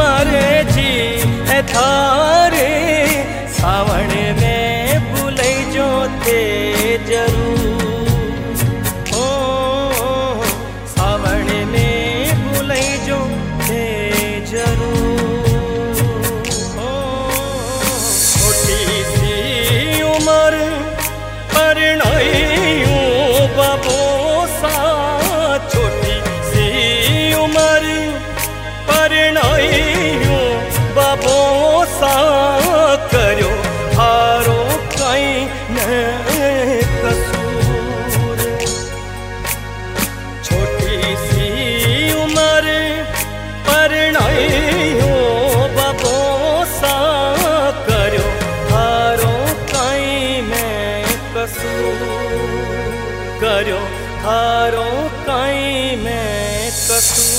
मारे जी ए थारे सावण में बुलई जो थे जरूर। ओ सावण में बुलई जो थे जरूर। ओ छोटी सी उम्र परिणयू बाबो सा, छोटी सी उम्र परिणयू बाबो सा करो हारो कई न कसूर। छोटी सी उम्र परिणयू बाबो सा करो हारो कई में कसूर, करो हारो कई में कसूर।